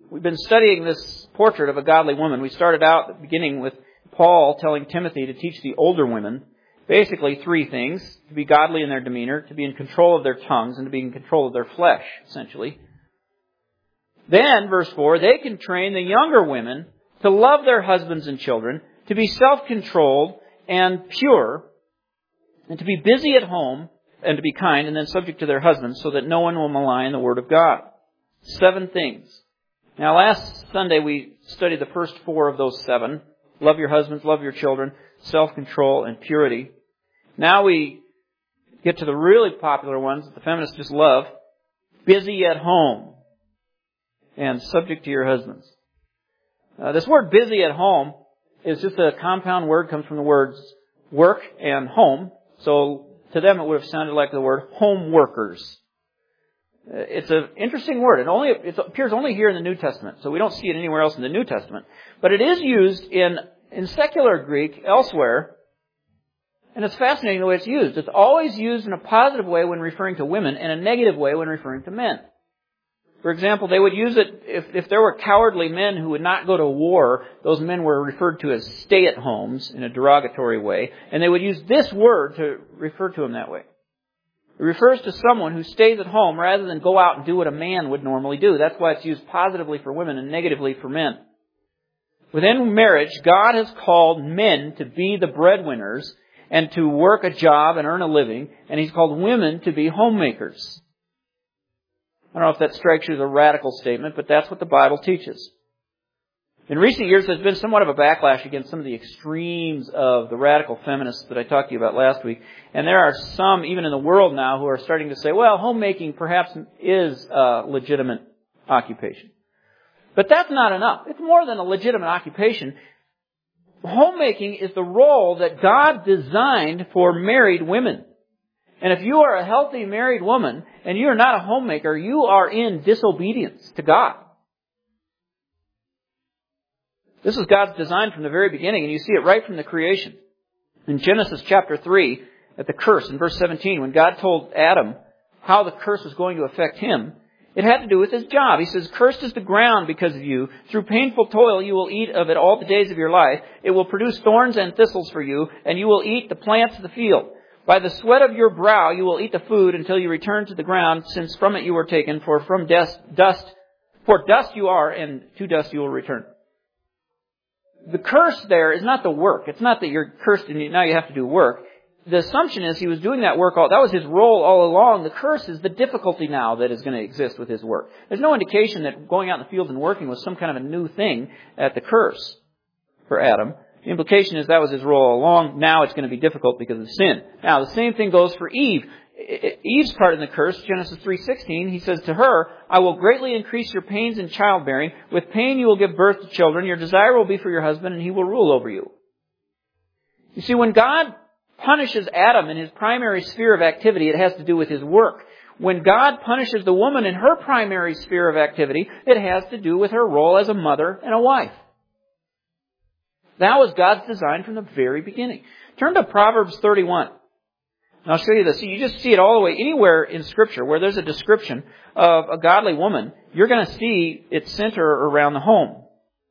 We've been studying this portrait of a godly woman. We started out at the beginning with Paul telling Timothy to teach the older women basically three things: to be godly in their demeanor, to be in control of their tongues, and to be in control of their flesh, essentially. Then, verse 4, they can train the younger women to love their husbands and children, to be self-controlled and pure, and to be busy at home, and to be kind, and then subject to their husbands, so that no one will malign the word of God. 7 things. Now, last Sunday we studied the first 4 of those 7. Love your husbands, love your children, self-control, and purity. Now we get to the really popular ones that the feminists just love. Busy at home and subject to your husbands. This word busy at home is just a compound word, comes from the words work and home. So to them it would have sounded like the word home workers. It's an interesting word. It appears only here in the New Testament, so we don't see it anywhere else in the New Testament. But it is used in secular Greek elsewhere, and it's fascinating the way it's used. It's always used in a positive way when referring to women and a negative way when referring to men. For example, they would use it if there were cowardly men who would not go to war. Those men were referred to as stay-at-homes in a derogatory way, and they would use this word to refer to them that way. It refers to someone who stays at home rather than go out and do what a man would normally do. That's why it's used positively for women and negatively for men. Within marriage, God has called men to be the breadwinners and to work a job and earn a living, and He's called women to be homemakers. I don't know if that strikes you as a radical statement, but that's what the Bible teaches. In recent years, there's been somewhat of a backlash against some of the extremes of the radical feminists that I talked to you about last week. And there are some, even in the world now, who are starting to say, well, homemaking perhaps is a legitimate occupation. But that's not enough. It's more than a legitimate occupation. Homemaking is the role that God designed for married women. And if you are a healthy married woman and you are not a homemaker, you are in disobedience to God. This is God's design from the very beginning, and you see it right from the creation. In Genesis chapter 3, at the curse, in verse 17, when God told Adam how the curse was going to affect him, it had to do with his job. He says, "Cursed is the ground because of you. Through painful toil you will eat of it all the days of your life. It will produce thorns and thistles for you, and you will eat the plants of the field. By the sweat of your brow you will eat the food until you return to the ground, since from it you were taken, for dust you are, and to dust you will return." The curse there is not the work. It's not that you're cursed and now you have to do work. The assumption is he was doing that work that was his role all along. The curse is the difficulty now that is going to exist with his work. There's no indication that going out in the fields and working was some kind of a new thing at the curse for Adam. The implication is that was his role all along. Now it's going to be difficult because of sin. Now the same thing goes for Eve. Eve's part in the curse, Genesis 3:16, he says to her, "I will greatly increase your pains in childbearing. With pain you will give birth to children. Your desire will be for your husband, and he will rule over you." You see, when God punishes Adam in his primary sphere of activity, it has to do with his work. When God punishes the woman in her primary sphere of activity, it has to do with her role as a mother and a wife. That was God's design from the very beginning. Turn to Proverbs 31. And I'll show you this. You just see it all the way. Anywhere in Scripture where there's a description of a godly woman, you're going to see it center around the home.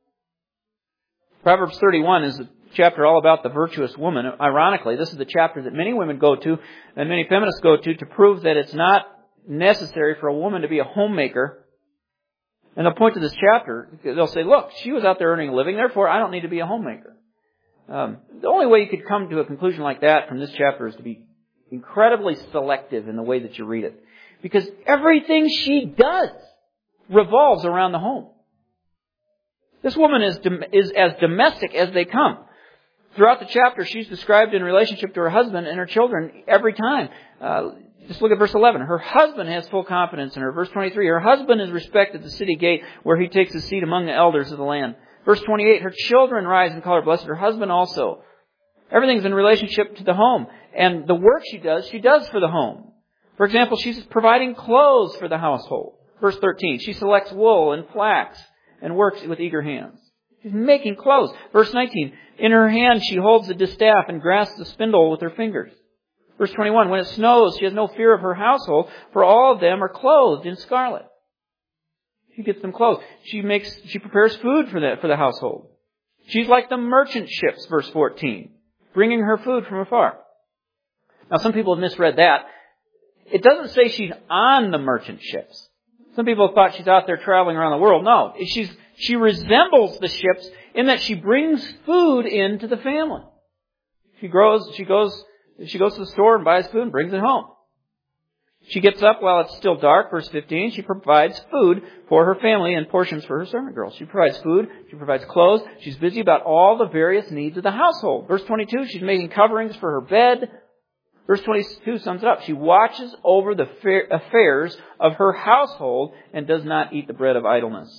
Proverbs 31 is a chapter all about the virtuous woman. Ironically, this is the chapter that many women go to and many feminists go to prove that it's not necessary for a woman to be a homemaker. And they'll point to this chapter. They'll say, look, she was out there earning a living, therefore I don't need to be a homemaker. The only way you could come to a conclusion like that from this chapter is to be incredibly selective in the way that you read it. Because everything she does revolves around the home. This woman is as domestic as they come. Throughout the chapter, she's described in relationship to her husband and her children every time. Just look at verse 11. Her husband has full confidence in her. Verse 23, her husband is respected at the city gate where he takes his seat among the elders of the land. Verse 28, her children rise and call her blessed, her husband also. Everything's in relationship to the home. And the work she does for the home. For example, she's providing clothes for the household. Verse 13, she selects wool and flax and works with eager hands. She's making clothes. Verse 19, in her hand she holds the distaff and grasps the spindle with her fingers. Verse 21, when it snows, she has no fear of her household, for all of them are clothed in scarlet. She gets them clothes. She prepares food for the household. She's like the merchant ships, verse 14, bringing her food from afar. Now, some people have misread that. It doesn't say she's on the merchant ships. Some people thought she's out there traveling around the world. No, she resembles the ships in that she brings food into the family. She goes to the store and buys food and brings it home. She gets up while it's still dark, verse 15. She provides food for her family and portions for her servant girls. She provides food. She provides clothes. She's busy about all the various needs of the household. Verse 22, she's making coverings for her bed. Verse 22 sums it up. She watches over the affairs of her household and does not eat the bread of idleness.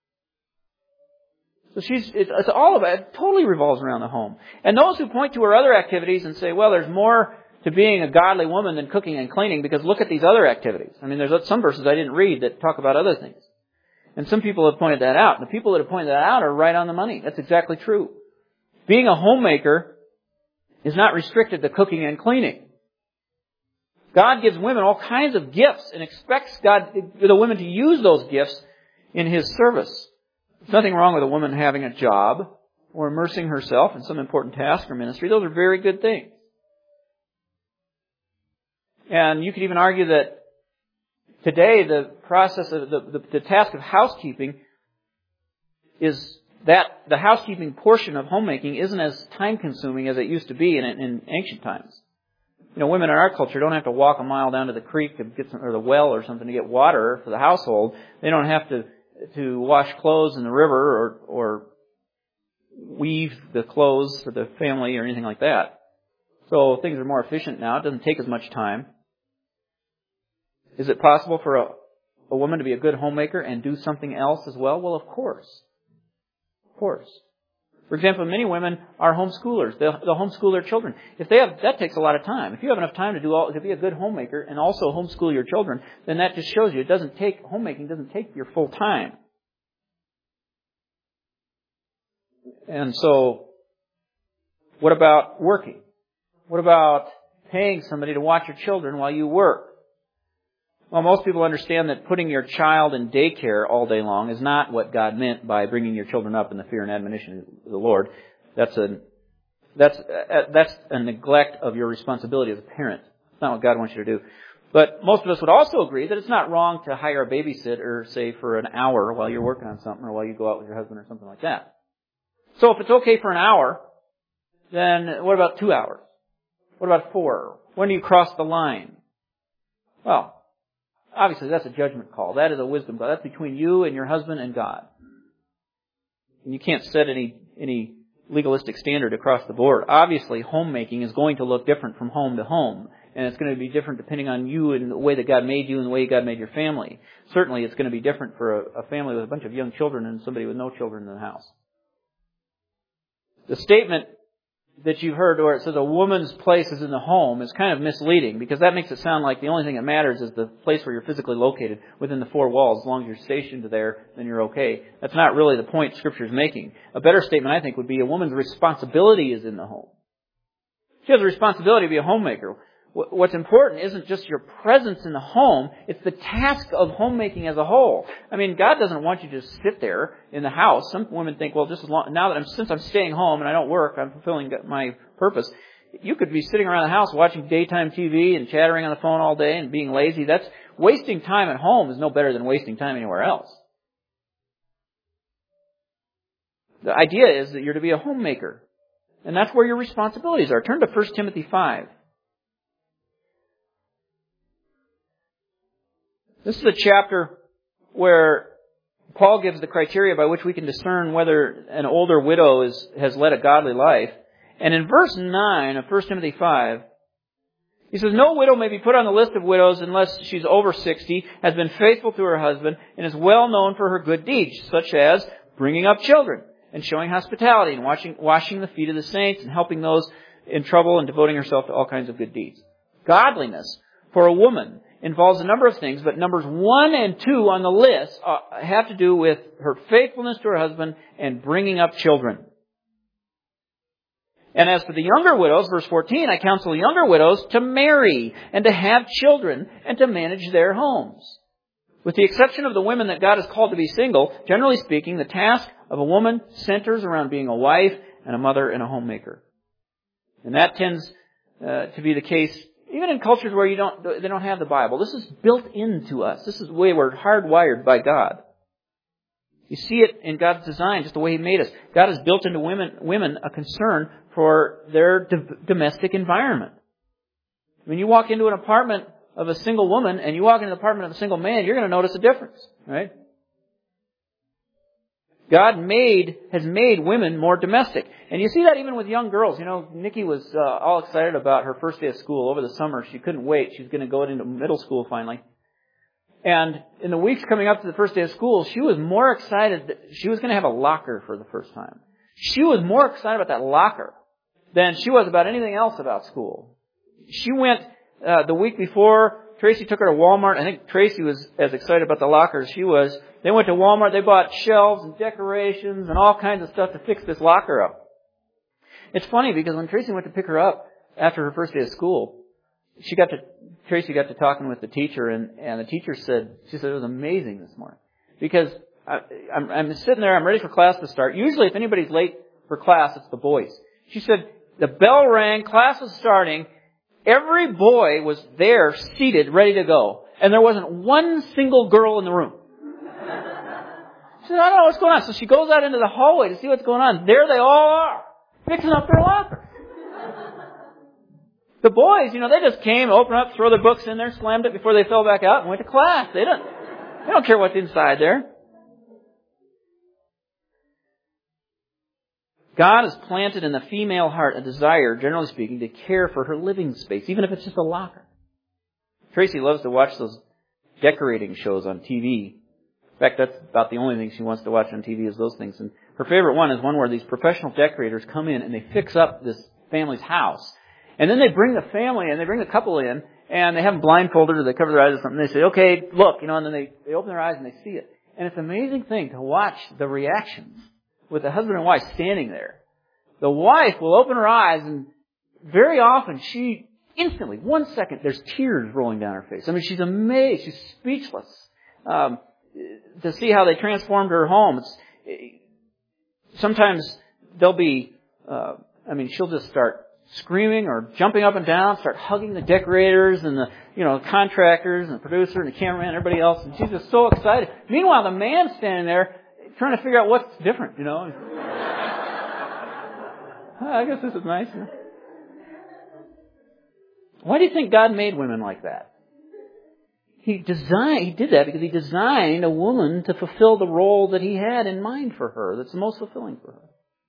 So it's all of it totally revolves around the home. And those who point to her other activities and say, well, there's more to being a godly woman than cooking and cleaning, because look at these other activities. I mean, there's some verses I didn't read that talk about other things. And some people have pointed that out. And the people that have pointed that out are right on the money. That's exactly true. Being a homemaker is not restricted to cooking and cleaning. God gives women all kinds of gifts and expects the women to use those gifts in His service. There's nothing wrong with a woman having a job or immersing herself in some important task or ministry. Those are very good things. And you could even argue that today the process of the task of housekeeping is that the housekeeping portion of homemaking isn't as time consuming as it used to be in ancient times. You know, women in our culture don't have to walk a mile down to the creek to get or the well or something to get water for the household. They don't have to wash clothes in the river or weave the clothes for the family or anything like that. So things are more efficient now. It doesn't take as much time. Is it possible for a woman to be a good homemaker and do something else as well? Well, of course. Of course. For example, many women are homeschoolers. They'll homeschool their children. That takes a lot of time. If you have enough time to be a good homemaker and also homeschool your children, then that just shows you homemaking doesn't take your full time. And so, what about working? What about paying somebody to watch your children while you work? Well, most people understand that putting your child in daycare all day long is not what God meant by bringing your children up in the fear and admonition of the Lord. That's a neglect of your responsibility as a parent. It's not what God wants you to do. But most of us would also agree that it's not wrong to hire a babysitter, say, for an hour while you're working on something or while you go out with your husband or something like that. So if it's okay for an hour, then what about 2 hours? What about 4? When do you cross the line? Well, obviously, that's a judgment call. That is a wisdom call. That's between you and your husband and God. And you can't set any legalistic standard across the board. Obviously, homemaking is going to look different from home to home. And it's going to be different depending on you and the way that God made you and the way God made your family. Certainly, it's going to be different for a family with a bunch of young children and somebody with no children in the house. The statement that you've heard where it says a woman's place is in the home is kind of misleading, because that makes it sound like the only thing that matters is the place where you're physically located within the four walls. As long as you're stationed there, then you're okay. That's not really the point Scripture is making. A better statement, I think, would be a woman's responsibility is in the home. She has a responsibility to be a homemaker. What's important isn't just your presence in the home, it's the task of homemaking as a whole. I mean, God doesn't want you to just sit there in the house. Some women think, well, just as long, since I'm staying home and I don't work, I'm fulfilling my purpose. You could be sitting around the house watching daytime TV and chattering on the phone all day and being lazy. That's wasting time at home is no better than wasting time anywhere else. The idea is that you're to be a homemaker. And that's where your responsibilities are. Turn to 1 Timothy 5. This is a chapter where Paul gives the criteria by which we can discern whether an older widow has led a godly life. And in verse 9 of 1 Timothy 5, he says, no widow may be put on the list of widows unless she's over 60, has been faithful to her husband, and is well known for her good deeds, such as bringing up children and showing hospitality and washing the feet of the saints and helping those in trouble and devoting herself to all kinds of good deeds. Godliness for a woman involves a number of things, but numbers 1 and 2 on the list have to do with her faithfulness to her husband and bringing up children. And as for the younger widows, verse 14, I counsel younger widows to marry and to have children and to manage their homes With the exception of the women that God has called to be single, generally speaking, the task of a woman centers around being a wife and a mother and a homemaker. And that tends to be the case even in cultures where they don't have the Bible. This is built into us. This is the way we're hardwired by God. You see it in God's design, just the way He made us. God has built into women a concern for their domestic environment. When you walk into an apartment of a single woman and you walk into an apartment of a single man, you're going to notice a difference, right? God has made women more domestic. And you see that even with young girls. You know, Nikki was all excited about her first day of school over the summer. She couldn't wait. She was going to go into middle school finally. And in the weeks coming up to the first day of school, she was more excited that she was going to have a locker for the first time. She was more excited about that locker than she was about anything else about school. She went the week before. Tracy took her to Walmart. I think Tracy was as excited about the locker as she was. They went to Walmart. They bought shelves and decorations and all kinds of stuff to fix this locker up. It's funny because when Tracy went to pick her up after her first day of school, Tracy got to talking with the teacher, and the teacher said it was amazing this morning. Because I'm sitting there, I'm ready for class to start. Usually if anybody's late for class, it's the boys. She said, the bell rang, class was starting, every boy was there, seated, ready to go. And there wasn't one single girl in the room. She said, I don't know what's going on. So she goes out into the hallway to see what's going on. There they all are, fixing up their lockers. The boys, they just came, opened up, throw their books in there, slammed it before they fell back out, and went to class. They don't care what's inside there. God has planted in the female heart a desire, generally speaking, to care for her living space, even if it's just a locker. Tracy loves to watch those decorating shows on TV. In fact, that's about the only thing she wants to watch on TV is those things. And her favorite one is one where these professional decorators come in and they fix up this family's house. And then they bring the family and they bring the couple in and they have them blindfolded or they cover their eyes or something. They say, okay, look, and then they open their eyes and they see it. And it's an amazing thing to watch the reactions with the husband and wife standing there. The wife will open her eyes and very often she instantly, 1 second, there's tears rolling down her face. I mean, she's amazed. She's speechless. To see how they transformed her home. Sometimes they'll be, she'll just start screaming or jumping up and down, start hugging the decorators and the contractors and the producer and the cameraman and everybody else. And she's just so excited. Meanwhile, the man's standing there trying to figure out what's different, I guess this is nice. Why do you think God made women like that? He did that because He designed a woman to fulfill the role that He had in mind for her, that's the most fulfilling for her.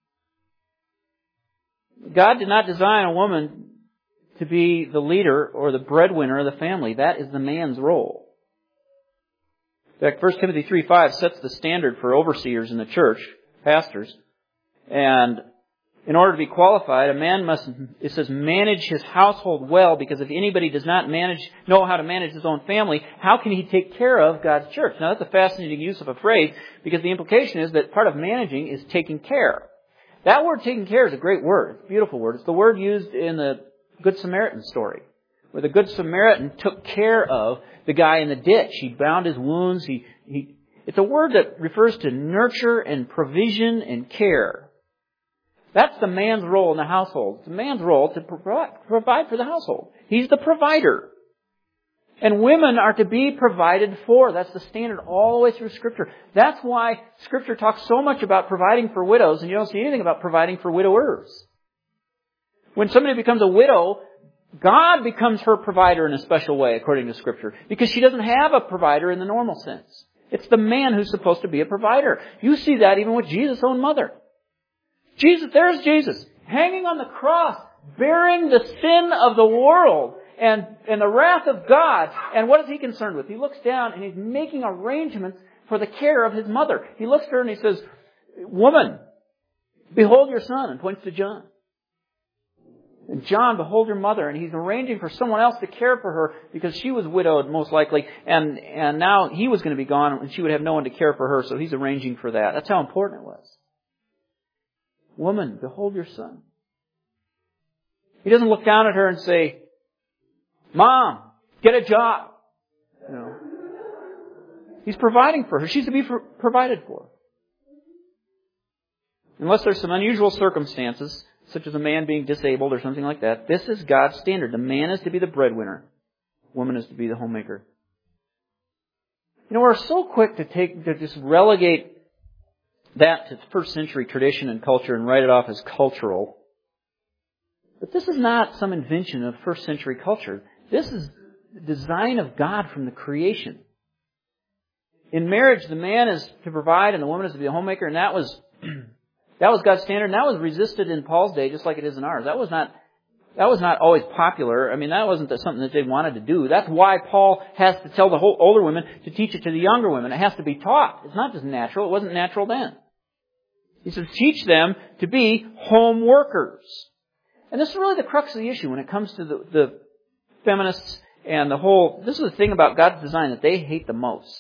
God did not design a woman to be the leader or the breadwinner of the family. That is the man's role. In fact, 1 Timothy 3:5 sets the standard for overseers in the church, pastors. And in order to be qualified, a man must, it says, manage his household well, because if anybody does not know how to manage his own family, how can he take care of God's church? Now, that's a fascinating use of a phrase, because the implication is that part of managing is taking care. That word taking care is a great word. It's a beautiful word. It's the word used in the Good Samaritan story, where the Good Samaritan took care of the guy in the ditch. He bound his wounds. It's a word that refers to nurture and provision and care. That's the man's role in the household. It's the man's role to provide for the household. He's the provider. And women are to be provided for. That's the standard all the way through Scripture. That's why Scripture talks so much about providing for widows, and you don't see anything about providing for widowers. When somebody becomes a widow, God becomes her provider in a special way, according to Scripture, because she doesn't have a provider in the normal sense. It's the man who's supposed to be a provider. You see that even with Jesus' own mother. There's Jesus, hanging on the cross, bearing the sin of the world and the wrath of God. And what is He concerned with? He looks down and He's making arrangements for the care of His mother. He looks at her and He says, woman, behold your son, and points to John. And John, behold your mother. And He's arranging for someone else to care for her because she was widowed, most likely. And now he was going to be gone and she would have no one to care for her. So He's arranging for that. That's how important it was. Woman, behold your son. He doesn't look down at her and say, Mom, get a job. He's providing for her. She's to be provided for. Unless there's some unusual circumstances, such as a man being disabled or something like that, this is God's standard. The man is to be the breadwinner. Woman is to be the homemaker. You know, we're so quick to just relegate that to first century tradition and culture and write it off as cultural. But this is not some invention of first century culture. This is the design of God from the creation. In marriage, the man is to provide and the woman is to be a homemaker, and that was God's standard, and that was resisted in Paul's day just like it is in ours. That was not always popular. I mean, that wasn't something that they wanted to do. That's why Paul has to tell the whole older women to teach it to the younger women. It has to be taught. It's not just natural. It wasn't natural then. He says, teach them to be home workers. And this is really the crux of the issue when it comes to the feminists and the whole... This is the thing about God's design that they hate the most.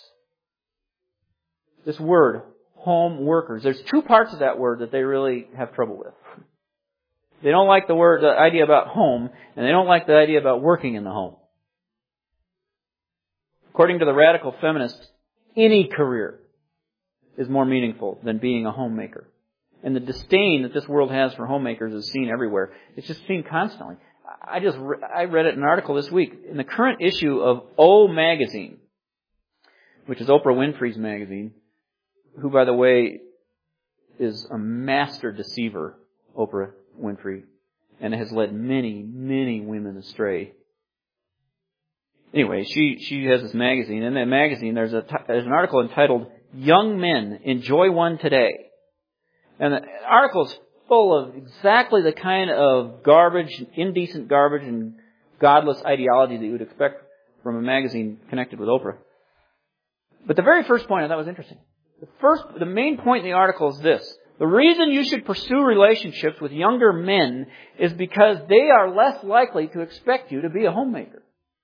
This word, home workers. There's two parts of that word that they really have trouble with. They don't like the idea about home, and they don't like the idea about working in the home. According to the radical feminists, any career is more meaningful than being a homemaker. And the disdain that this world has for homemakers is seen everywhere. It's just seen constantly. I read it in an article this week. In the current issue of O Magazine, which is Oprah Winfrey's magazine, who, by the way, is a master deceiver, Oprah Winfrey, and has led many, many women astray. Anyway, she has this magazine. In that magazine, there's an article entitled, Young Men, Enjoy One Today. And the article is full of exactly the kind of garbage, indecent garbage, and godless ideology that you would expect from a magazine connected with Oprah. But the very first point I thought was interesting. The main point in the article is this. The reason you should pursue relationships with younger men is because they are less likely to expect you to be a homemaker.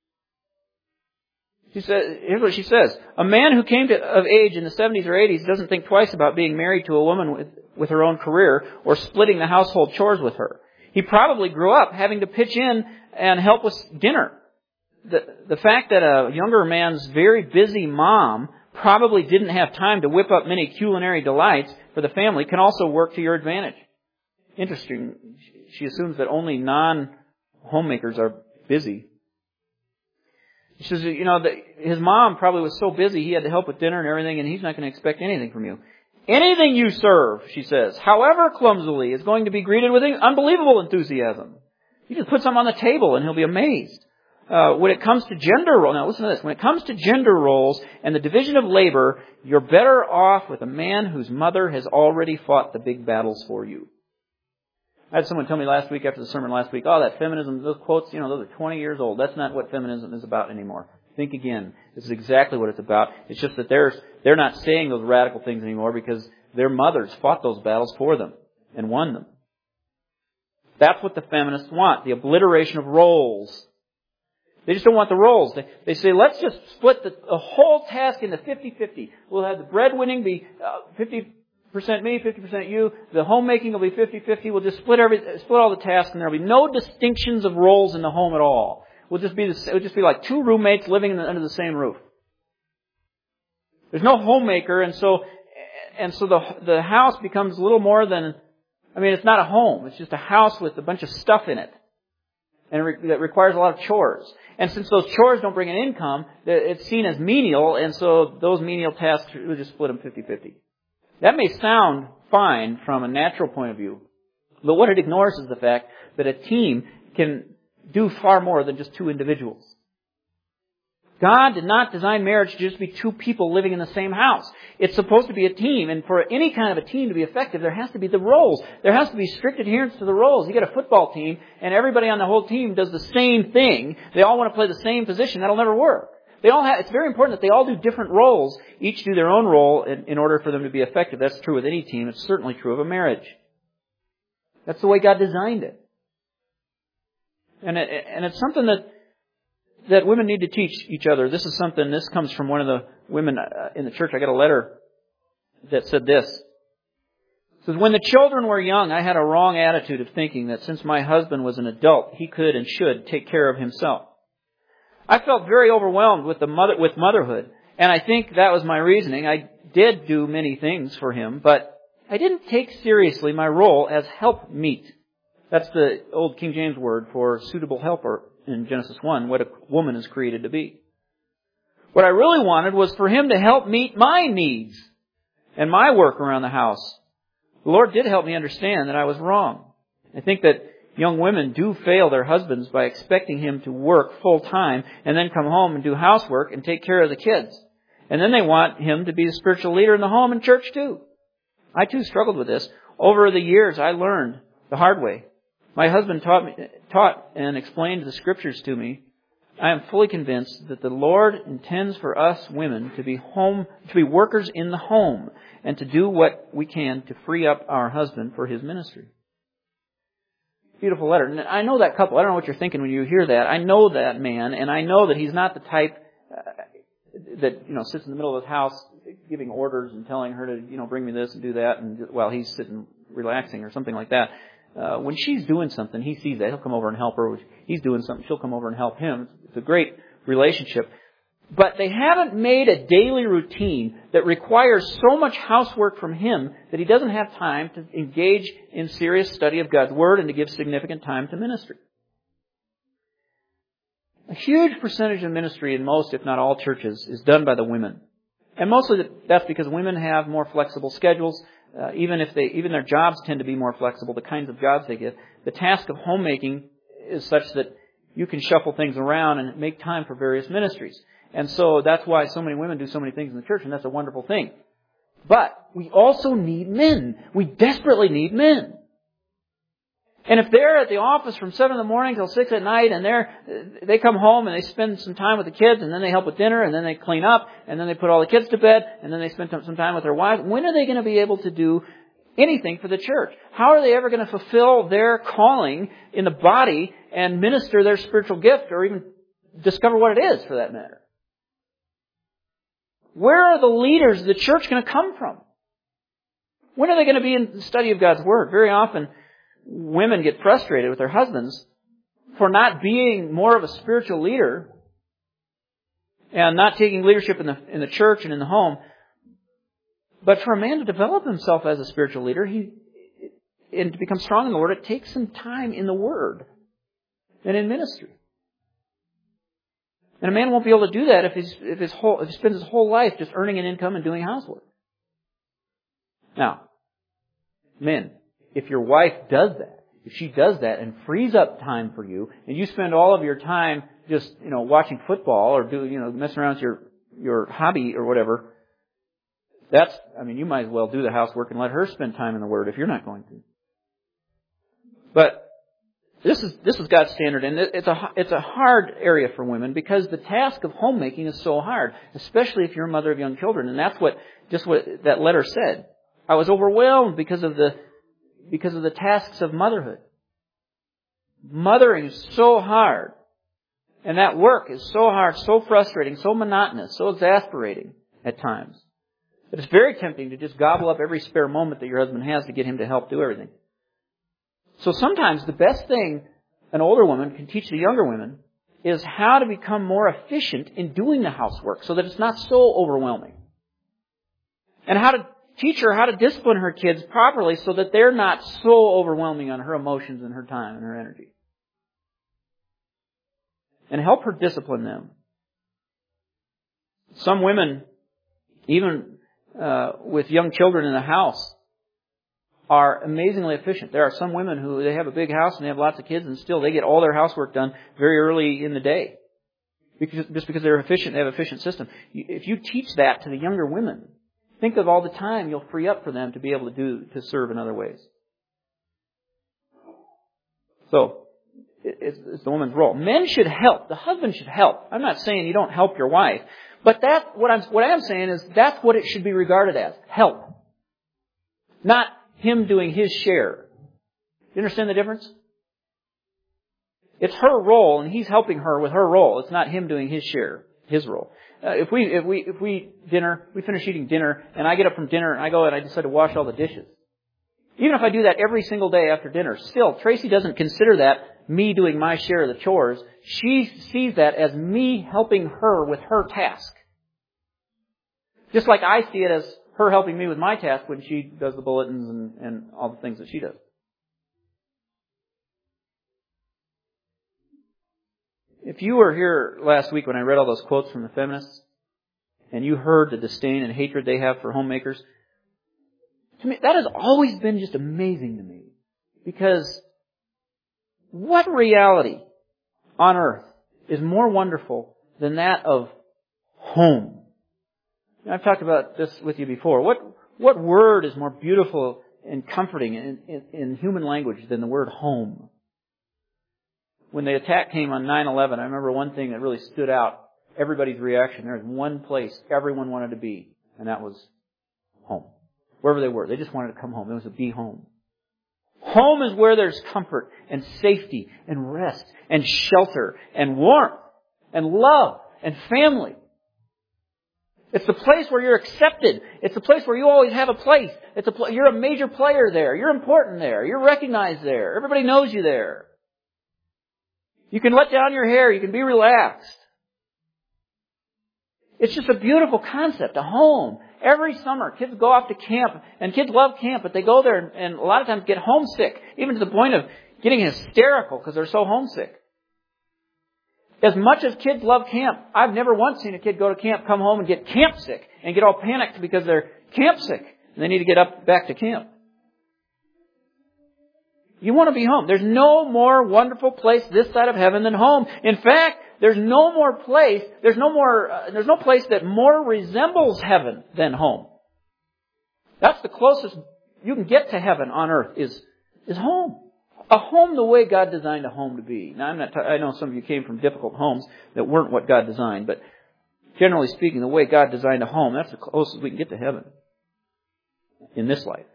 Here's what she says. A man who came of age in the 70s or 80s doesn't think twice about being married to a woman with her own career or splitting the household chores with her. He probably grew up having to pitch in and help with dinner. The fact that a younger man's very busy mom probably didn't have time to whip up many culinary delights for the family can also work to your advantage. Interesting. She assumes that only non-homemakers are busy. She says, his mom probably was so busy he had to help with dinner and everything, and he's not going to expect anything from you. Anything you serve, she says, however clumsily, is going to be greeted with unbelievable enthusiasm. You just put something on the table and he'll be amazed. When it comes to gender roles, now listen to this. When it comes to gender roles and the division of labor, you're better off with a man whose mother has already fought the big battles for you. I had someone tell me last week after the sermon last week, that feminism, those quotes, those are 20 years old. That's not what feminism is about anymore. Think again. This is exactly what it's about. It's just that they're not saying those radical things anymore because their mothers fought those battles for them and won them. That's what the feminists want, the obliteration of roles. They just don't want the roles. They say, let's just split the whole task into 50-50. We'll have the breadwinning be 50% me, 50% you. The homemaking will be 50-50. We'll just split all the tasks, and there'll be no distinctions of roles in the home at all. It'll just be like two roommates living under the same roof. There's no homemaker, and so the house becomes a little more than. It's not a home. It's just a house with a bunch of stuff in it, and that requires a lot of chores. And since those chores don't bring an income, it's seen as menial, and so those menial tasks, we'll just split them 50-50. That may sound fine from a natural point of view, but what it ignores is the fact that a team can do far more than just two individuals. God did not design marriage to just be two people living in the same house. It's supposed to be a team, and for any kind of a team to be effective, there has to be the roles. There has to be strict adherence to the roles. You get a football team, and everybody on the whole team does the same thing. They all want to play the same position. That'll never work. It's very important that they all do different roles, each do their own role in order for them to be effective. That's true with any team. It's certainly true of a marriage. That's the way God designed it. And it's something that women need to teach each other. This comes from one of the women in the church. I got a letter that said this. It says, when the children were young, I had a wrong attitude of thinking that since my husband was an adult, he could and should take care of himself. I felt very overwhelmed with motherhood And I think that was my reasoning. I did do many things for him, but I didn't take seriously my role as helpmeet. That's the old King James word for suitable helper in Genesis 1, what a woman is created to be. What I really wanted was for him to help meet my needs and my work around the house. The Lord did help me understand that I was wrong. I think that young women do fail their husbands by expecting him to work full time and then come home and do housework and take care of the kids. And then they want him to be the spiritual leader in the home and church too. I too struggled with this. Over the years, I learned the hard way. My husband taught and explained the Scriptures to me. I am fully convinced that the Lord intends for us women to be workers in the home and to do what we can to free up our husband for his ministry. Beautiful letter. And I know that couple. I don't know what you're thinking when you hear that. I know that man, and I know that he's not the type that sits in the middle of his house giving orders and telling her to bring me this and do that, and while he's sitting relaxing or something like that. When she's doing something, he sees that. He'll come over and help her. He's doing something, she'll come over and help him. It's a great relationship. But they haven't made a daily routine that requires so much housework from him that he doesn't have time to engage in serious study of God's Word and to give significant time to ministry. A huge percentage of ministry in most, if not all, churches is done by the women. And mostly that's because women have more flexible schedules. Even their jobs tend to be more flexible, the kinds of jobs they get. The task of homemaking is such that you can shuffle things around and make time for various ministries. And so that's why so many women do so many things in the church, and that's a wonderful thing. But we also need men. We desperately need men. And if they're at the office from 7 in the morning till 6 at night, and they come home and they spend some time with the kids, and then they help with dinner, and then they clean up, and then they put all the kids to bed, and then they spend some time with their wives, when are they going to be able to do anything for the church? How are they ever going to fulfill their calling in the body and minister their spiritual gift, or even discover what it is, for that matter? Where are the leaders of the church going to come from? When are they going to be in the study of God's Word? Very often, women get frustrated with their husbands for not being more of a spiritual leader and not taking leadership in the church and in the home. But for a man to develop himself as a spiritual leader and to become strong in the Lord, it takes some time in the Word and in ministry. And a man won't be able to do that if he spends his whole life just earning an income and doing housework. Now, men, if your wife does that, if she does that and frees up time for you, and you spend all of your time just, watching football or messing around with your hobby or whatever, you might as well do the housework and let her spend time in the Word if you're not going to. But this is God's standard, and it's a hard area for women because the task of homemaking is so hard, especially if you're a mother of young children, and that's what that letter said. I was overwhelmed because of the tasks of motherhood. Mothering is so hard. And that work is so hard, so frustrating, so monotonous, so exasperating at times. But it's very tempting to just gobble up every spare moment that your husband has to get him to help do everything. So sometimes the best thing an older woman can teach the younger women is how to become more efficient in doing the housework so that it's not so overwhelming. And how to teach her how to discipline her kids properly so that they're not so overwhelming on her emotions and her time and her energy. And help her discipline them. Some women, even with young children in the house, are amazingly efficient. There are some women who they have a big house and they have lots of kids and still they get all their housework done very early in the day. Just because they're efficient, they have an efficient system. If you teach that to the younger women, think of all the time you'll free up for them to be able to serve in other ways. So, it's the woman's role. Men should help. The husband should help. I'm not saying you don't help your wife. But what I am saying is that's what it should be regarded as. Help. Not him doing his share. You understand the difference? It's her role and he's helping her with her role. It's not him doing his share, his role. If we finish eating dinner and I get up from dinner and I go and I decide to wash all the dishes. Even if I do that every single day after dinner, still, Tracy doesn't consider that me doing my share of the chores. She sees that as me helping her with her task. Just like I see it as her helping me with my task when she does the bulletins and all the things that she does. If you were here last week when I read all those quotes from the feminists, and you heard the disdain and hatred they have for homemakers, to me, that has always been just amazing to me. Because what reality on earth is more wonderful than that of home? I've talked about this with you before. What word is more beautiful and comforting in human language than the word home? When the attack came on 9/11, I remember one thing that really stood out. Everybody's reaction. There was one place everyone wanted to be, and that was home. Wherever they were. They just wanted to come home. It was to be home. Home is where there's comfort and safety and rest and shelter and warmth and love and family. It's the place where you're accepted. It's the place where you always have a place. You're a major player there. You're important there. You're recognized there. Everybody knows you there. You can let down your hair. You can be relaxed. It's just a beautiful concept, a home. Every summer, kids go off to camp, and kids love camp, but they go there and a lot of times get homesick, even to the point of getting hysterical because they're so homesick. As much as kids love camp, I've never once seen a kid go to camp, come home and get camp sick and get all panicked because they're camp sick and they need to get back to camp. You want to be home. There's no more wonderful place this side of heaven than home. In fact, there's no place that more resembles heaven than home. That's the closest you can get to heaven on earth is home. A home the way God designed a home to be. Now, I know some of you came from difficult homes that weren't what God designed, but generally speaking, the way God designed a home, that's the closest we can get to heaven in this life.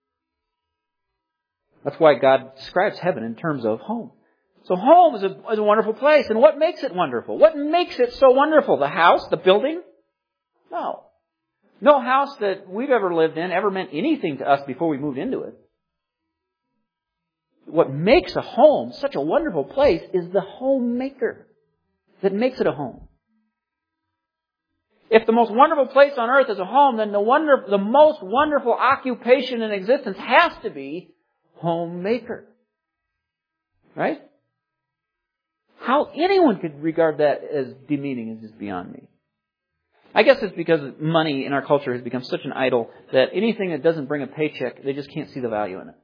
That's why God describes heaven in terms of home. So home is a wonderful place. And what makes it wonderful? What makes it so wonderful? The house? The building? No. No house that we've ever lived in ever meant anything to us before we moved into it. What makes a home such a wonderful place is the homemaker that makes it a home. If the most wonderful place on earth is a home, then the most wonderful occupation in existence has to be homemaker. Right? How anyone could regard that as demeaning is just beyond me. I guess it's because money in our culture has become such an idol that anything that doesn't bring a paycheck, they just can't see the value in it.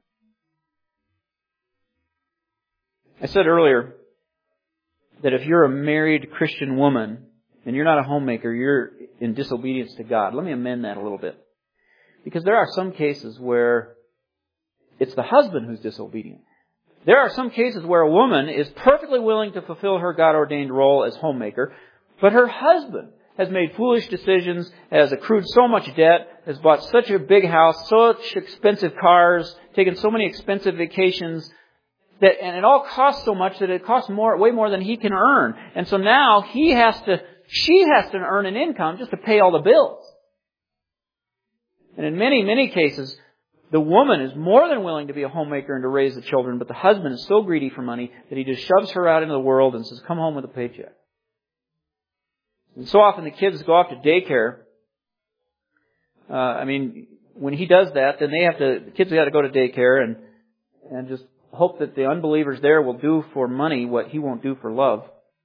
I said earlier that if you're a married Christian woman and you're not a homemaker, you're in disobedience to God. Let me amend that a little bit. Because there are some cases where it's the husband who's disobedient. There are some cases where a woman is perfectly willing to fulfill her God-ordained role as homemaker, but her husband has made foolish decisions, has accrued so much debt, has bought such a big house, such expensive cars, taken so many expensive vacations, and it all costs so much that it costs way more than he can earn. And so now she has to earn an income just to pay all the bills. And in many, many cases, the woman is more than willing to be a homemaker and to raise the children, but the husband is so greedy for money that he just shoves her out into the world and says, come home with a paycheck. And so often the kids go off to daycare. When he does that, then the kids have to go to daycare and just hope that the unbelievers there will do for money what he won't do for love.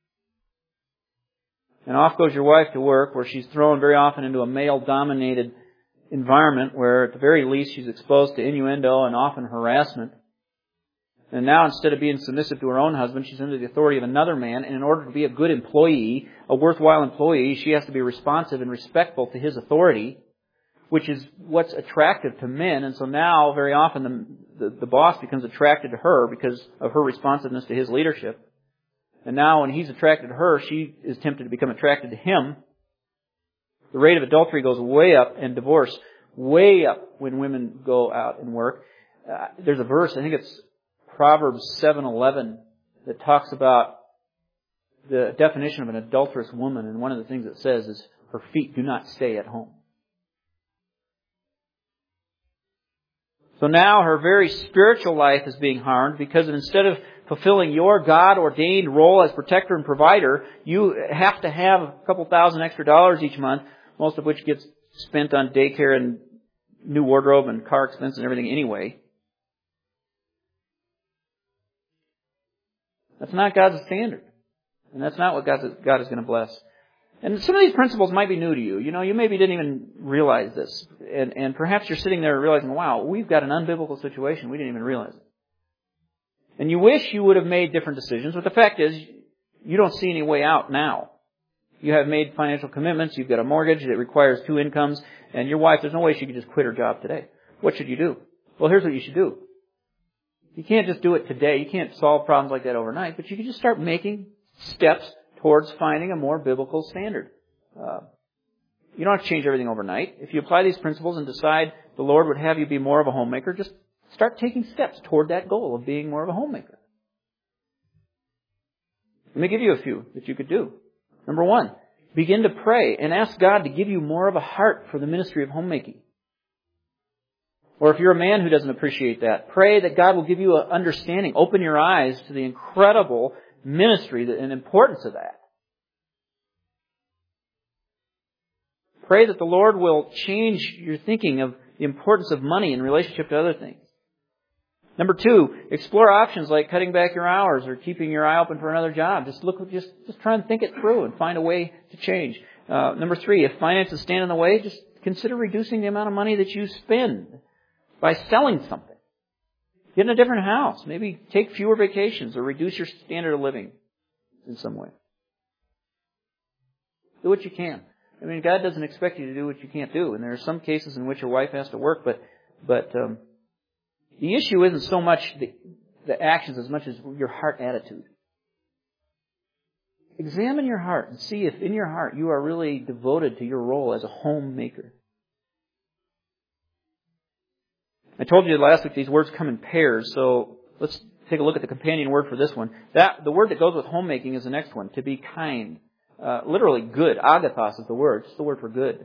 And off goes your wife to work, where she's thrown very often into a male-dominated environment where at the very least she's exposed to innuendo and often harassment. And now instead of being submissive to her own husband, she's under the authority of another man. And in order to be a good employee, a worthwhile employee, she has to be responsive and respectful to his authority, which is what's attractive to men. And so now very often the boss becomes attracted to her because of her responsiveness to his leadership. And now when he's attracted to her, she is tempted to become attracted to him. The rate of adultery goes way up and divorce way up when women go out and work. There's a verse, I think it's Proverbs 7:11, that talks about the definition of an adulterous woman. And one of the things it says is her feet do not stay at home. So now her very spiritual life is being harmed because instead of fulfilling your God-ordained role as protector and provider, you have to have a couple $1,000 extra each month, most of which gets spent on daycare and new wardrobe and car expenses and everything anyway. That's not God's standard. And that's not what God is going to bless. And some of these principles might be new to you. You maybe didn't even realize this. And perhaps you're sitting there realizing, wow, we've got an unbiblical situation. We didn't even realize it. And you wish you would have made different decisions. But the fact is, you don't see any way out now. You have made financial commitments. You've got a mortgage that requires 2 incomes. And your wife, there's no way she could just quit her job today. What should you do? Well, here's what you should do. You can't just do it today. You can't solve problems like that overnight. But you can just start making steps towards finding a more biblical standard. You don't have to change everything overnight. If you apply these principles and decide the Lord would have you be more of a homemaker, just start taking steps toward that goal of being more of a homemaker. Let me give you a few that you could do. Number 1, begin to pray and ask God to give you more of a heart for the ministry of homemaking. Or if you're a man who doesn't appreciate that, pray that God will give you an understanding. Open your eyes to the incredible ministry and importance of that. Pray that the Lord will change your thinking of the importance of money in relationship to other things. Number 2, explore options like cutting back your hours or keeping your eye open for another job. Just try and think it through and find a way to change. Number 3, if finances stand in the way, just consider reducing the amount of money that you spend by selling something. Get in a different house. Maybe take fewer vacations or reduce your standard of living in some way. Do what you can. I mean, God doesn't expect you to do what you can't do. And there are some cases in which your wife has to work, but the issue isn't so much the actions as much as your heart attitude. Examine your heart and see if in your heart you are really devoted to your role as a homemaker. I told you last week these words come in pairs, so let's take a look at the companion word for this one. The word that goes with homemaking is the next one, to be kind. Literally good. Agathos is the word. It's the word for good.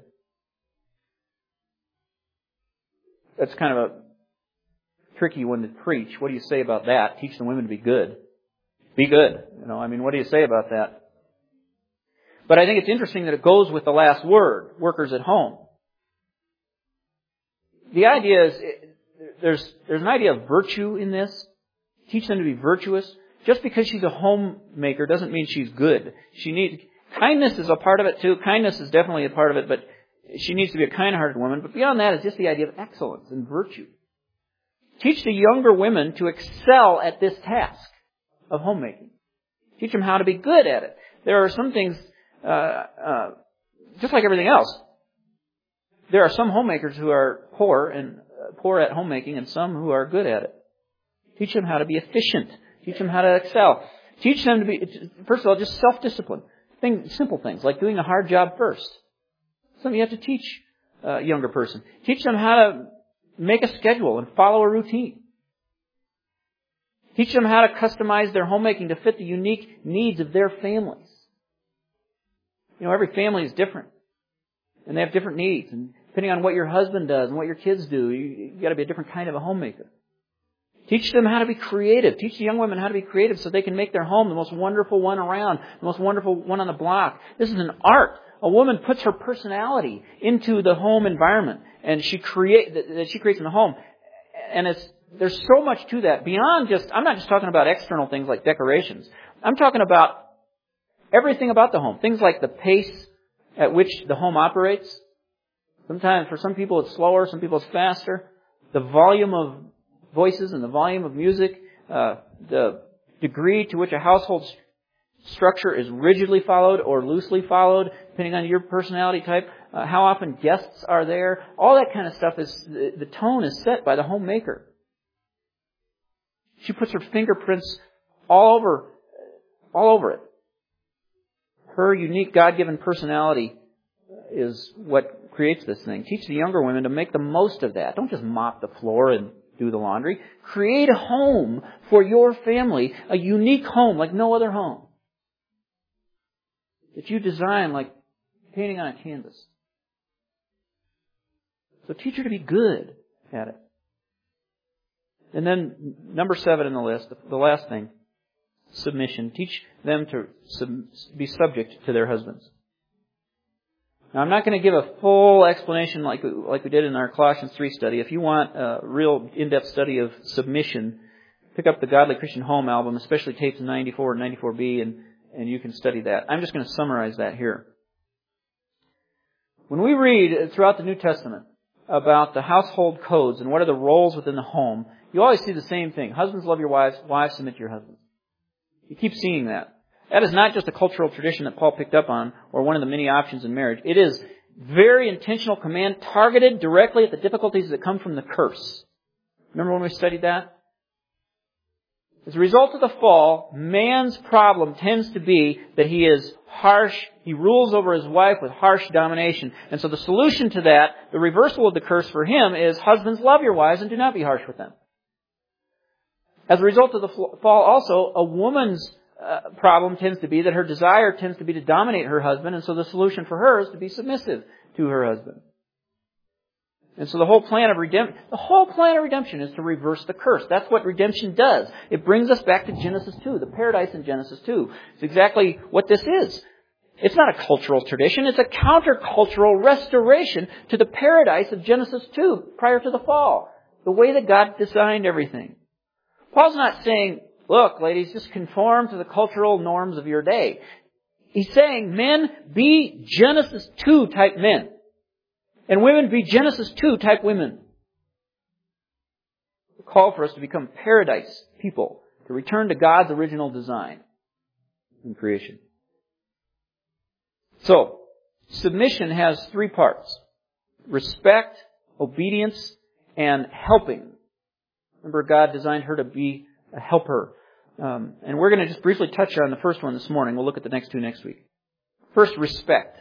That's kind of a tricky one to preach. What do you say about that? Teach the women to be good. Be good. What do you say about that? But I think it's interesting that it goes with the last word, workers at home. The idea is, there's an idea of virtue in this. Teach them to be virtuous. Just because she's a homemaker doesn't mean she's good. Kindness is a part of it too. Kindness is definitely a part of it, but she needs to be a kind-hearted woman. But beyond that is just the idea of excellence and virtue. Teach the younger women to excel at this task of homemaking. Teach them how to be good at it. There are some things, just like everything else, there are some homemakers who are poor at homemaking and some who are good at it. Teach them how to be efficient. Teach them how to excel. Teach them to be, first of all, just self-discipline. Simple things like doing a hard job first. Something you have to teach a younger person. Teach them how to make a schedule and follow a routine. Teach them how to customize their homemaking to fit the unique needs of their families. Every family is different. And they have different needs. And depending on what your husband does and what your kids do, you've got to be a different kind of a homemaker. Teach them how to be creative. Teach the young women how to be creative so they can make their home the most wonderful one around, the most wonderful one on the block. This is an art. A woman puts her personality into the home environment, and she creates in the home. And there's so much to that beyond I'm not just talking about external things like decorations. I'm talking about everything about the home. Things like the pace at which the home operates. Sometimes for some people it's slower, some people it's faster. The volume of voices and the volume of music, the degree to which a household structure is rigidly followed or loosely followed, depending on your personality type, how often guests are there, all that kind of stuff the tone is set by the homemaker. She puts her fingerprints all over it. Her unique God-given personality is what creates this thing. Teach the younger women to make the most of that. Don't just mop the floor and do the laundry. Create a home for your family, a unique home like no other home, that you design like painting on a canvas. So teach her to be good at it. And then number 7 in the list, the last thing, submission. Teach them to be subject to their husbands. Now, I'm not going to give a full explanation like we did in our Colossians 3 study. If you want a real in-depth study of submission, pick up the Godly Christian Home album, especially tapes 94 and 94B, and you can study that. I'm just going to summarize that here. When we read throughout the New Testament about the household codes and what are the roles within the home, you always see the same thing. Husbands, love your wives. Wives, submit to your husbands. You keep seeing that. That is not just a cultural tradition that Paul picked up on or one of the many options in marriage. It is very intentional command targeted directly at the difficulties that come from the curse. Remember when we studied that? As a result of the fall, man's problem tends to be that he is harsh. He rules over his wife with harsh domination. And so the solution to that, the reversal of the curse for him, is husbands, love your wives and do not be harsh with them. As a result of the fall also, a woman's problem tends to be that her desire tends to be to dominate her husband, and so the solution for her is to be submissive to her husband. And so the whole plan of redemption is to reverse the curse. That's what redemption does. It brings us back to Genesis 2, the paradise in Genesis 2. It's exactly what this is. It's not a cultural tradition. It's a countercultural restoration to the paradise of Genesis 2 prior to the fall. The way that God designed everything. Paul's not saying, look, ladies, just conform to the cultural norms of your day. He's saying, men, be Genesis 2 type men. And women, be Genesis 2 type women. The call for us to become paradise people, to return to God's original design in creation. So, submission has three parts. Respect, obedience, and helping. Remember, God designed her to be a helper. And we're going to just briefly touch on the first one this morning. We'll look at the next two next week. First, respect.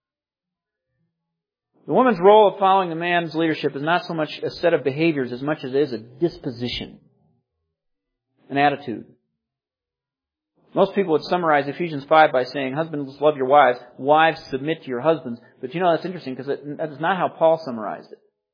The woman's role of following the man's leadership is not so much a set of behaviors as much as it is a disposition, an attitude. Most people would summarize Ephesians 5 by saying, husbands, love your wives, wives, submit to your husbands. But you know, that's interesting because that is not how Paul summarized it.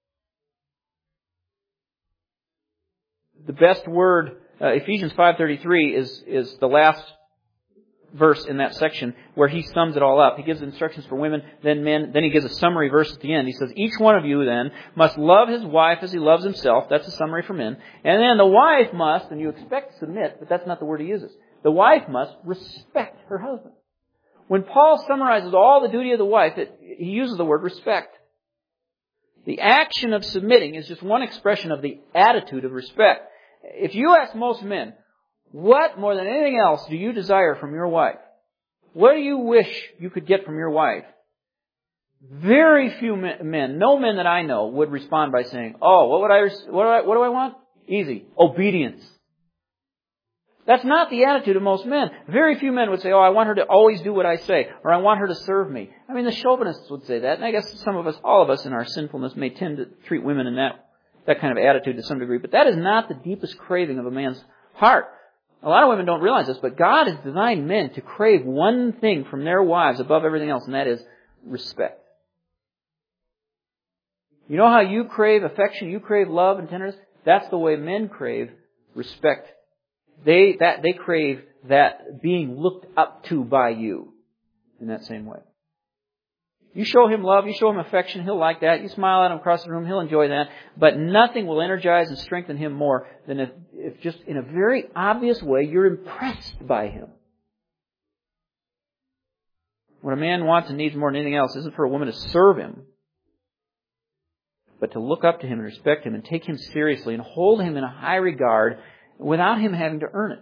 The best word, Ephesians 5:33 is the last verse in that section where he sums it all up. He gives instructions for women, then men, then he gives a summary verse at the end. He says, each one of you then must love his wife as he loves himself. That's a summary for men. And then the wife must, and you expect to submit, but that's not the word he uses. The wife must respect her husband. When Paul summarizes all the duty of the wife, he uses the word respect. The action of submitting is just one expression of the attitude of respect. If you ask most men, what, more than anything else, do you desire from your wife? What do you wish you could get from your wife? Very few men, no men that I know, would respond by saying, oh, what do I want? Easy. Obedience. That's not the attitude of most men. Very few men would say, oh, I want her to always do what I say, or I want her to serve me. I mean, the chauvinists would say that, and I guess some of us, all of us in our sinfulness may tend to treat women in that kind of attitude to some degree, but that is not the deepest craving of a man's heart. A lot of women don't realize this, but God has designed men to crave one thing from their wives above everything else, and that is respect. You know how you crave affection, you crave love and tenderness? That's the way men crave respect. They crave that being looked up to by you in that same way. You show him love, you show him affection, he'll like that. You smile at him across the room, he'll enjoy that. But nothing will energize and strengthen him more than if just in a very obvious way you're impressed by him. What a man wants and needs more than anything else isn't for a woman to serve him, but to look up to him and respect him and take him seriously and hold him in a high regard without him having to earn it.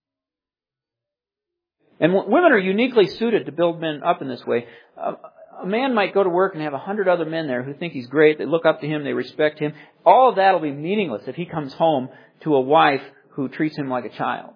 And women are uniquely suited to build men up in this way. A man might go to work and have 100 other men there who think he's great. They look up to him. They respect him. All of that will be meaningless if he comes home to a wife who treats him like a child.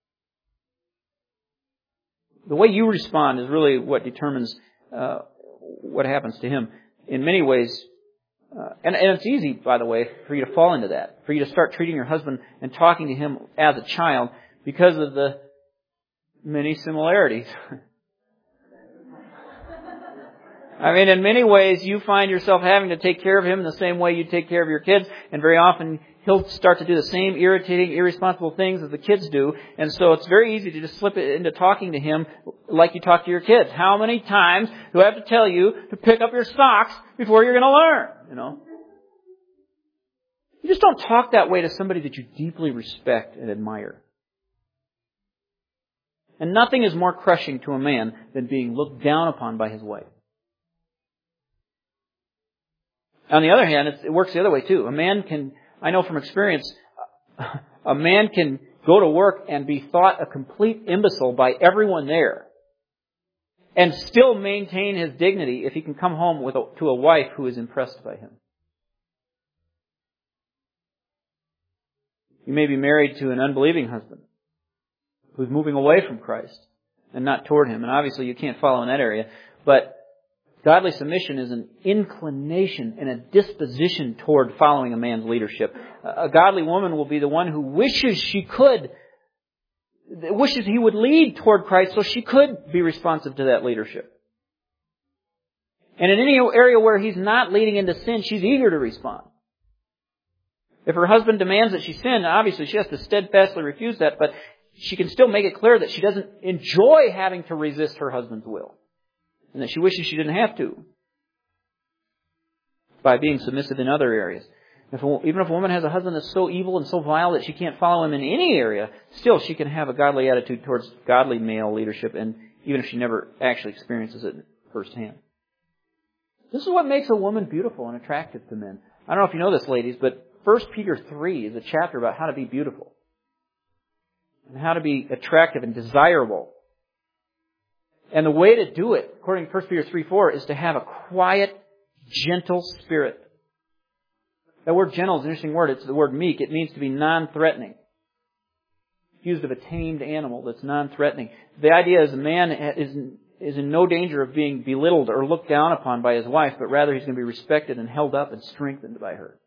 The way you respond is really what determines what happens to him. In many ways, and it's easy, by the way, for you to fall into that. For you to start treating your husband and talking to him as a child because of the many similarities. I mean, in many ways, you find yourself having to take care of him in the same way you take care of your kids, and very often he'll start to do the same irritating, irresponsible things as the kids do, and so it's very easy to just slip it into talking to him like you talk to your kids. How many times do I have to tell you to pick up your socks before you're going to learn? You know? You just don't talk that way to somebody that you deeply respect and admire. And nothing is more crushing to a man than being looked down upon by his wife. On the other hand, it works the other way too. I know from experience, a man can go to work and be thought a complete imbecile by everyone there and still maintain his dignity if he can come home to a wife who is impressed by him. You may be married to an unbelieving husband who's moving away from Christ and not toward Him. And obviously you can't follow in that area. But godly submission is an inclination and a disposition toward following a man's leadership. A godly woman will be the one who wishes he would lead toward Christ so she could be responsive to that leadership. And in any area where he's not leading into sin, she's eager to respond. If her husband demands that she sin, obviously she has to steadfastly refuse that, but she can still make it clear that she doesn't enjoy having to resist her husband's will. And that she wishes she didn't have to. By being submissive in other areas. Even if a woman has a husband that's so evil and so vile that she can't follow him in any area, still she can have a godly attitude towards godly male leadership, and even if she never actually experiences it firsthand. This is what makes a woman beautiful and attractive to men. I don't know if you know this, ladies, but 1 Peter 3 is a chapter about how to be beautiful. And how to be attractive and desirable. And the way to do it, according to 1 Peter 3:4, is to have a quiet, gentle spirit. That word gentle is an interesting word. It's the word meek. It means to be non-threatening. It's used of a tamed animal that's non-threatening. The idea is a man is in no danger of being belittled or looked down upon by his wife, but rather he's going to be respected and held up and strengthened by her.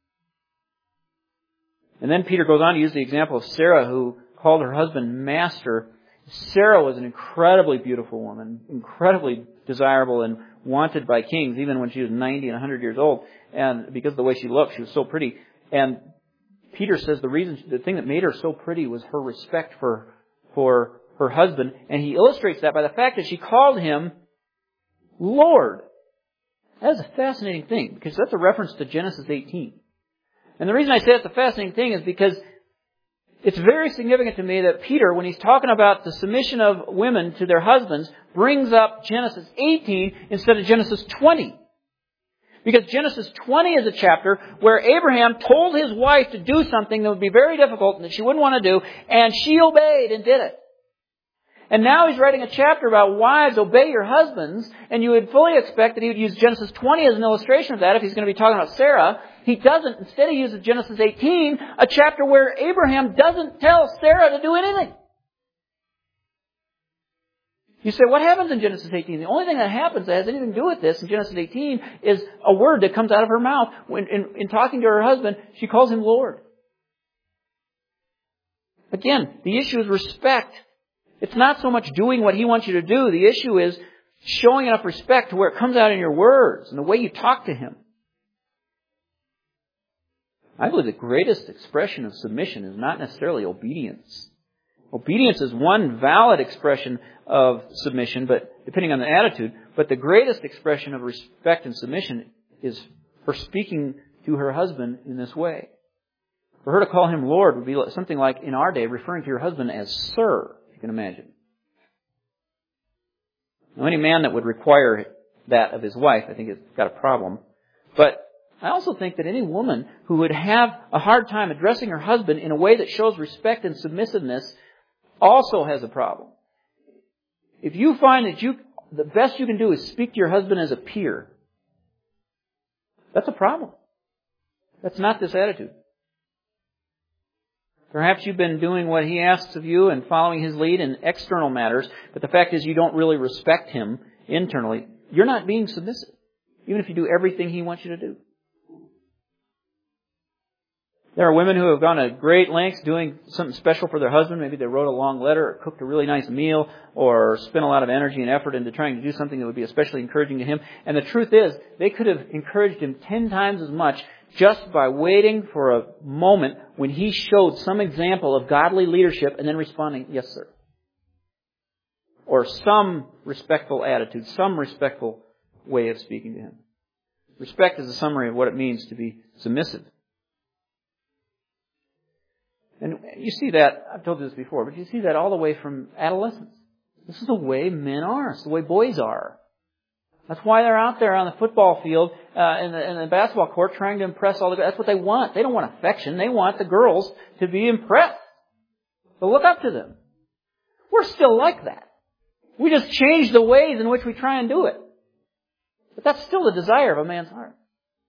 And then Peter goes on to use the example of Sarah, who called her husband master. Sarah was an incredibly beautiful woman, incredibly desirable and wanted by kings, even when she was 90 and 100 years old. And because of the way she looked, she was so pretty. And Peter says the thing that made her so pretty was her respect for her husband. And he illustrates that by the fact that she called him Lord. That is a fascinating thing, because that's a reference to Genesis 18. And the reason I say it's a fascinating thing is because it's very significant to me that Peter, when he's talking about the submission of women to their husbands, brings up Genesis 18 instead of Genesis 20. Because Genesis 20 is a chapter where Abraham told his wife to do something that would be very difficult and that she wouldn't want to do, and she obeyed and did it. And now he's writing a chapter about wives, obey your husbands, and you would fully expect that he would use Genesis 20 as an illustration of that if he's going to be talking about Sarah. He doesn't. Instead he uses Genesis 18, a chapter where Abraham doesn't tell Sarah to do anything. You say, what happens in Genesis 18? The only thing that happens that has anything to do with this in Genesis 18 is a word that comes out of her mouth. When, in talking to her husband, she calls him Lord. Again, the issue is respect. It's not so much doing what he wants you to do. The issue is showing enough respect to where it comes out in your words and the way you talk to him. I believe the greatest expression of submission is not necessarily obedience. Obedience is one valid expression of submission, but depending on the attitude. But the greatest expression of respect and submission is her speaking to her husband in this way. For her to call him Lord would be something like, in our day, referring to your husband as Sir, if you can imagine. Now, any man that would require that of his wife, I think has got a problem. But I also think that any woman who would have a hard time addressing her husband in a way that shows respect and submissiveness also has a problem. If you find that the best you can do is speak to your husband as a peer, that's a problem. That's not this attitude. Perhaps you've been doing what he asks of you and following his lead in external matters, but the fact is you don't really respect him internally. You're not being submissive, even if you do everything he wants you to do. There are women who have gone to great lengths doing something special for their husband. Maybe they wrote a long letter or cooked a really nice meal or spent a lot of energy and effort into trying to do something that would be especially encouraging to him. And the truth is, they could have encouraged him 10 times as much just by waiting for a moment when he showed some example of godly leadership and then responding, yes, sir. Or some respectful attitude, some respectful way of speaking to him. Respect is a summary of what it means to be submissive. And you see that, I've told you this before, but you see that all the way from adolescence. This is the way men are. It's the way boys are. That's why they're out there on the football field, in the basketball court trying to impress all the guys. That's what they want. They don't want affection. They want the girls to be impressed. To look up to them. We're still like that. We just change the ways in which we try and do it. But that's still the desire of a man's heart.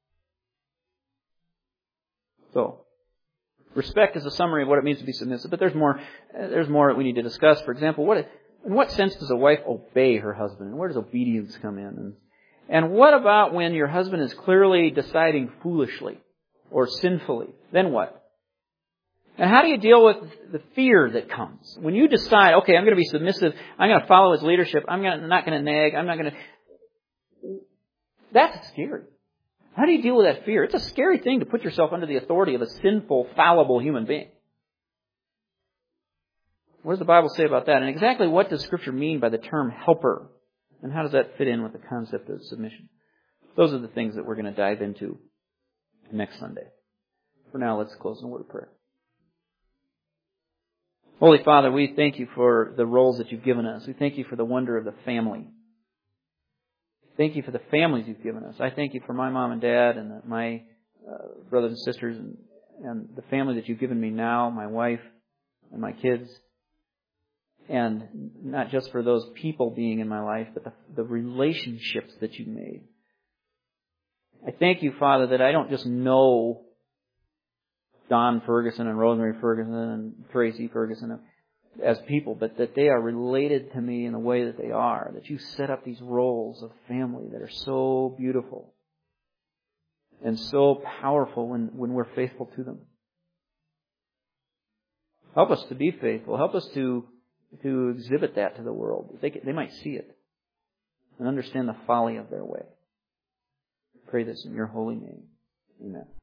So, respect is a summary of what it means to be submissive, but there's more that we need to discuss. For example, in what sense does a wife obey her husband? And where does obedience come in? And what about when your husband is clearly deciding foolishly or sinfully? Then what? And how do you deal with the fear that comes? When you decide, okay, I'm going to be submissive, I'm going to follow his leadership, I'm not going to nag, I'm not going to... That's scary. How do you deal with that fear? It's a scary thing to put yourself under the authority of a sinful, fallible human being. What does the Bible say about that? And exactly what does Scripture mean by the term helper? And how does that fit in with the concept of submission? Those are the things that we're going to dive into next Sunday. For now, let's close in a word of prayer. Holy Father, we thank you for the roles that you've given us. We thank you for the wonder of the family. Thank you for the families you've given us. I thank you for my mom and dad and my brothers and sisters and the family that you've given me now, my wife and my kids. And not just for those people being in my life, but the relationships that you've made. I thank you, Father, that I don't just know Don Ferguson and Rosemary Ferguson and Tracy Ferguson as people, but that they are related to me in the way that they are. That you set up these roles of family that are so beautiful and so powerful when we're faithful to them. Help us to be faithful. Help us to exhibit that to the world. They might see it and understand the folly of their way. I pray this in your holy name. Amen.